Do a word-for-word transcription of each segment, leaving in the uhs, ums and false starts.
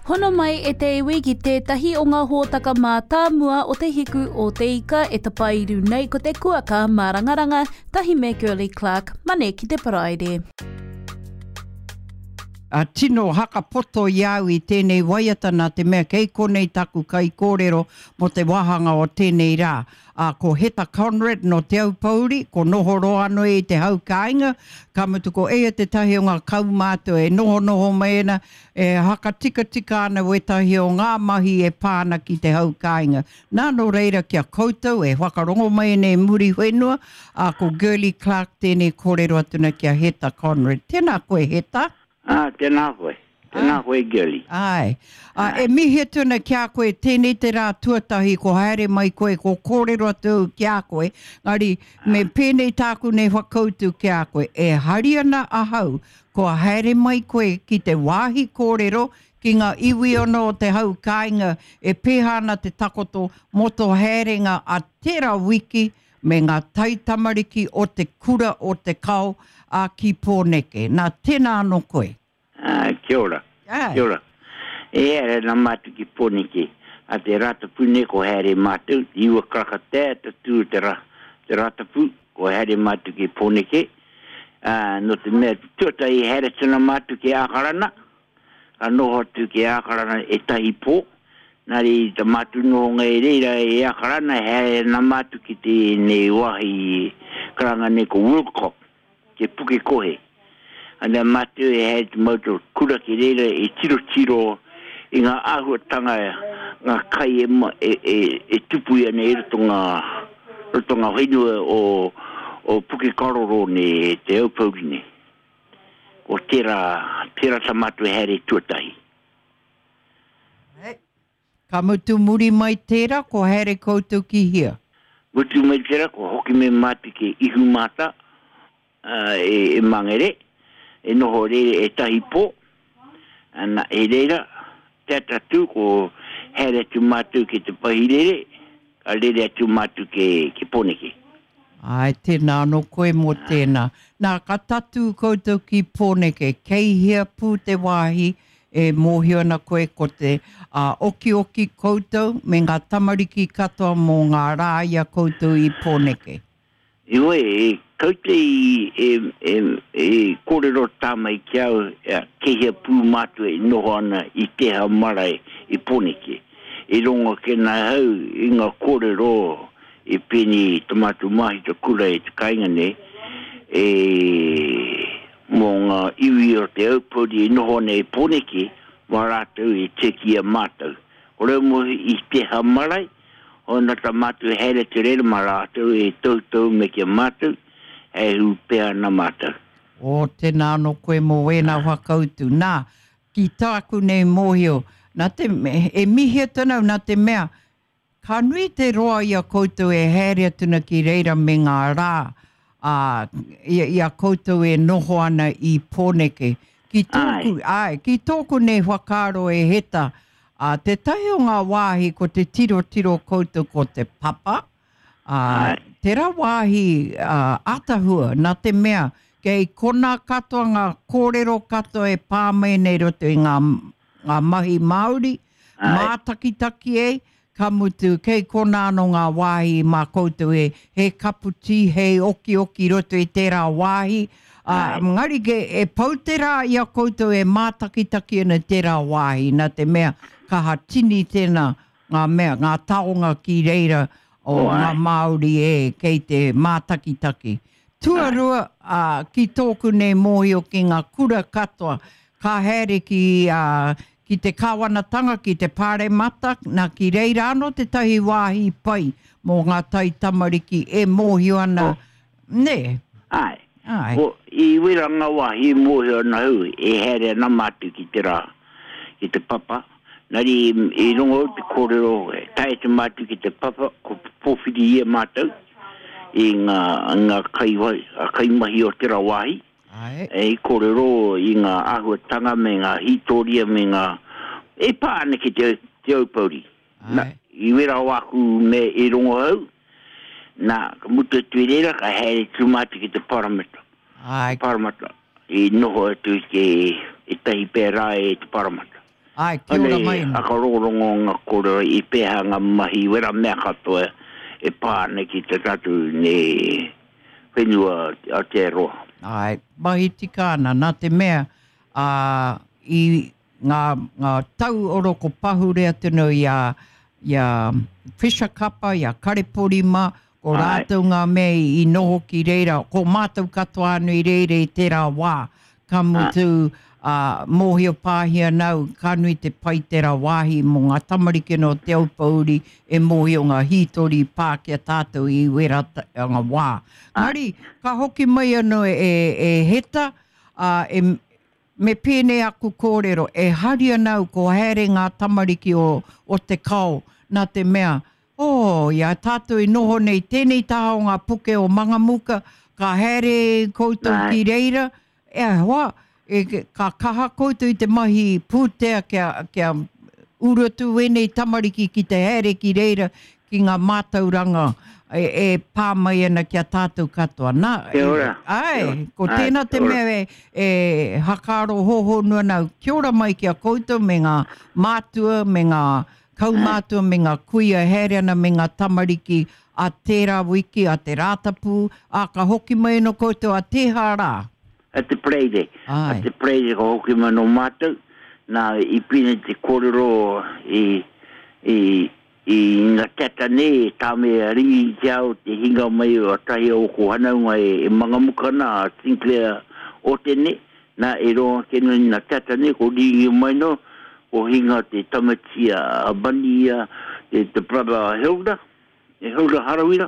Hono mai e te iwi ki tētahi o ngā hōtaka mā tāmua o te hiku o te ika e tapairu nei ko te kuaka mā rangaranga tahi me Girly Clark, mane ki te paraire. A tino haka poto iau i tēnei waiatana te mea kei konei taku kai kōrero mo te wahanga o tēnei rā. A ko Heta Conrad no te au pauri, ko noho roa noi i te hau kāinga, ka mutu ko ea te tahi o ngā kaumātua e noho noho meena, e haka tika tika ana we tahi o ngā mahi e pāna ki te hau kāinga. Nā no reira kia koutou e whakarongo mai nei muri whenua, a ko Girly Clark tēnei kōrero atuna kia Heta Conrad. Tēnā koe Heta? Ah, tēnā koe. Tēnā koe Girly. Ai. Uh, e mihi tuna kia koe tēnei te rā tuatahi ko haere mai koe, ko kōrero atu kia koe. Ngari, me pēnei tāku nei whakautu kia koe. E hariana ahau, ko haere mai koe ki te wāhi kōrero, ki ngā iwi ono o te hau kāinga, e pēhana te takoto moto haerenga a tērā wiki, me ngā taitamariki o te kura o te kau, a ki pōneke. Nā tēnā anō koe. Ah, kia ora. Ai. Kia ora. E ere nā mātu ki pōneke. A te ratapu ne ko haere mātu. Iwa krakatea te tū te, ra, te ratapu ko haere mātu ki pōneke. Ah, no te mea tuata i haere tuna mātu ki ākarana. Ka noho atu ki ākarana e tahi pō. Nāri ta mātu noho ngai reira e ākarana haere nā mātu ki te ne wahi karanga ne ko Wilcock. Ke puke kohe. Ana matu e hei te mauto kura ki reira e tiro tiro i ngā āhuatanga ngā kai e, e, e, e tupu ia ne roto ngā roto ngā whenua o, o puke karoro ne te aupauri ne. O tera, tera sa matu e hei tuatahi. Hey. Ka mutu muri mai tera ko here koutou ki hia? Mutu mai tera ko hoki me matu ke ihu mata. Uh, e, e mangere, e noho reire e tahi pō, ana e reira, tata tū ko here tu mātu ki te pahi reire, a reire tu mātu ke, ke pōneke. Ai, tēnā no koe mō tēnā. Nā, ka tatu koutou ki pōneke, kei hia pū te wāhi, e mōhiona koe ko te uh, oki oki koutou, me ngā tamariki katoa mō ngā rāia koutou i pōneke. Iwe, e kaute i e, e, e kōrero tāmai kia au e kehia pū mātua i noho ana i teha marae i pōneke. E rongo ke nā hau i ngā kōrero i pēni tamatu mahi ta kura e te kaingane e mō ngā iwi o te aupori i noho ana i pōneke mā rātou i te kia mātou. Kore mo i teha marae o na ta mātou here te rere mā rātou e tautau me kia mātou e hu pēa na mātou. O tēnā no koe mō wēnā whakautu. Nā, ki tāku nei mōhio, nā te, e mihia tēnau nā te mea, ka nui te roa ia koutou e here tuna ki reira me ngā rā, a, ia, ia koutou e noho ana i pōneke. Ki tōku, ai. Ai, ki tōku nei whakaro e heta, a, te tahi o ngā wāhi ko te tiro tiro koutou ko te papa, a, te rā wāhi uh, atahua, nā te mea, kei kona katoa ngā kōrero katoa e pāmei nei roto i ngā, ngā mahi Māori, mātakitaki e, ka mutu kei kona ano ngā wāhi mā koutou e, he kaputi, he oki oki roto i tērā wāhi, uh, ngari ke e pautera ia koutou e mātakitaki ana tērā wāhi, nā te mea, ka hatini tēnā ngā mea, ngā taonga ki reira, o oh, ngā Māori e kei te mātakitaki. Tuarua uh, ki tōku nei mōhio ki ngā kura katoa, ka here ki, uh, ki te kāwanatanga, ki te pāre mata, nā ki reira anō te tahi wāhi pai mō ngā tai tamariki e mōhio ana. Oh. Ne? Ai. Ai. O, i wera ngā wāhi mōhio ana hu, e here na mātu ki te rā, ki te papa. Nari i rongo te kōrero, e tae te mātu ki te papa, ko pōwhiri ia mātou, i ngā, ngā kaiwai, kaimahi o te rawahi. Ai. E i kōrero i ngā ahuatanga me ngā hitoria me ngā, e pāne ki te, te aupauri. Na, i wera waku me i rongo hau, na ka muta tuirera ka here tu mātu ki te paramata. Ai. Paramata. I noho atu ke e tahi pērā e te paramata. Ai, kia ora mai. A ka rongo ngā kore i peha ngā mahi wera mea katoa e pāne ki te tatu ne whenua a te roa. Ai, mahi tikana, nā te mea uh, i ngā, ngā tau oroko pahu rea tino i a, i a Fisher Kapa, i a Kareporima, ko rātou ngā mea i noho ki reira, ko mātou katoa anu i reire i tērā wā, ka mutu uh, mōhio pāhia nau, ka nui te pai tērā wāhi mō ngā tamarike no te aupauri e mōhio ngā hitori pākia tātou i wera ngā wā. Ngari, ka hoki mai anu e, e heta, uh, e, me pēne aku kōrero, e haria nau ko haere ngā tamariki o, o te kao, nā te mea, oh, ia tātou i noho nei, tēnei taha o ngā puke o Mangamuka, ka haere koutou ki reira, e hoa, e, ka kaha koutou i te mahi pūtea kia, kia urutu wenei tamariki ki te haere ki reira, ki ngā mātauranga, e, e pā mai ana kia tātou katoa. Nā, Kia ora. Ai, ko tēnā te mea e, e hakaro hoho nua nau, kia ora mai kia koutou me ngā mātua, me ngā kaumātua, me ngā kuia hereana, me ngā tamariki a tērā wiki, a te rātapu, a ka hoki mai no koutou a te hara. A te preide. Ai. A te preide ka hoki mai no mātou. Nā i pine te kōrero i, i, i ngā tata ne, tā mea ringi te au, te hinga mai o tahi o ko hanaunga e, e Mangamuka nā Sinclair o tene. Nā e roa kenu ngā tata ne, ko ringi mai no, ko hinga te tamatia a Bania, te, te brother Hilda, e Hilda Harawira.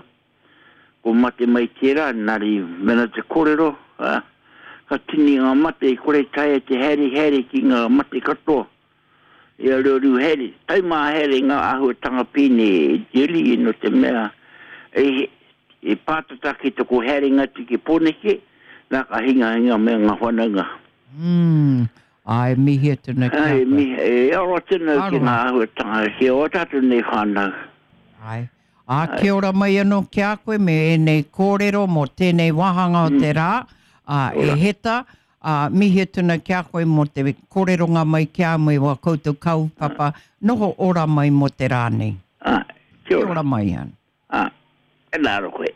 Ko mate mai tērā, nāri mena te kōrero, ha? Ka tini ngā mate, kore taia te here here ki ngā mate katoa. Ia ruru here, tai mā here ngā ahua tangapine, e jeli no te mea, e, e pātata ki toko here ngati ki poneke, nā ka hinga hinga mea ngā whananga. Mm. Ai, mihi e tēnā kia. Ai, mihi, e aro tēnā ki ngā ahua tanga, ki o tatu nei whanau. Ai. A kia ora mai anō ki a koe me e nei kōrero mo tēnei wahanga o te rā. Uh, e heta, uh, mihi e tuna kia koe mo te kōreronga mai kia mai wa koutou kaupapa, noho ora mai mo te rānei. Ah, kia ora. Kia ora mai an. Ah, e nāro koe.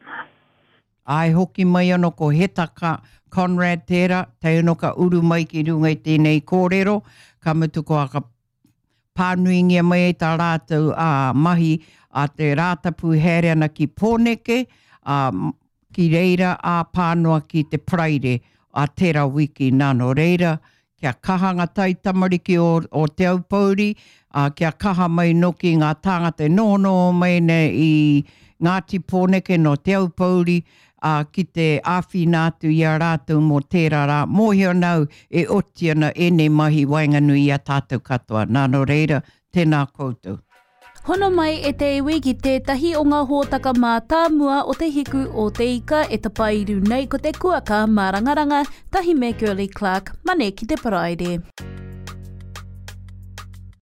Ai hoki mai anō ko heta ka Conrad tērā, te anō ka uru mai ki runga i tēnei kōrero, ka mutu ko a ka pānuingia mai e tā rātou a uh, mahi a te rātapu here ana ki Pōneke, a uh, ki reira a pānoa ki te praire a tērā wiki nāno reira, kia kahanga tai tamariki o, o te aupauri, a kia kaha mai no ki ngā tāngata nono mai ne i Ngāti Pōneke no te aupauri, a ki te āwhinātu i a rātou mō tērā rā, mōhio nau e otiana e ne mahi wainganui a tātou katoa. Nāno reira, tēnā koutou. Hono mai e te iwi ki tētahi o ngā hōtaka mā tāmua o te hiku o te ika e tapairu nei ko te kuaka mā rangaranga, tahi me Girly Clark, mane ki te paraire.